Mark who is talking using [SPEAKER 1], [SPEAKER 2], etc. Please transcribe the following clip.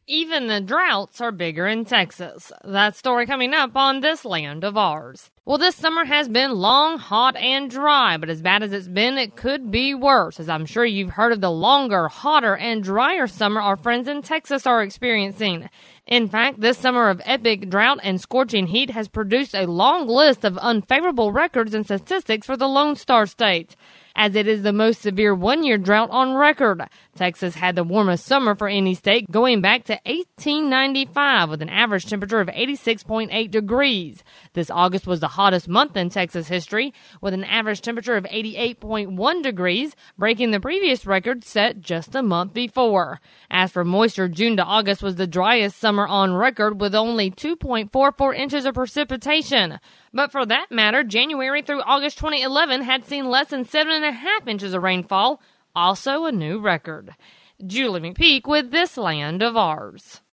[SPEAKER 1] Even the droughts are bigger in Texas. That story coming up on This Land of Ours. Well, this summer has been long, hot, and dry, but as bad as it's been, it could be worse, as I'm sure you've heard of the longer, hotter, and drier summer our friends in Texas are experiencing. In fact, this summer of epic drought and scorching heat has produced a long list of unfavorable records and statistics for the Lone Star State, as it is the most severe one-year drought on record. Texas had the warmest summer for any state going back to 1895 with an average temperature of 86.8 degrees. This August was the hottest month in Texas history with an average temperature of 88.1 degrees, breaking the previous record set just a month before. As for moisture, June to August was the driest summer on record with only 2.44 inches of precipitation. But for that matter, January through August 2011 had seen less than 7.5 inches of rainfall, also a new record. Julie McPeak with This Land of Ours.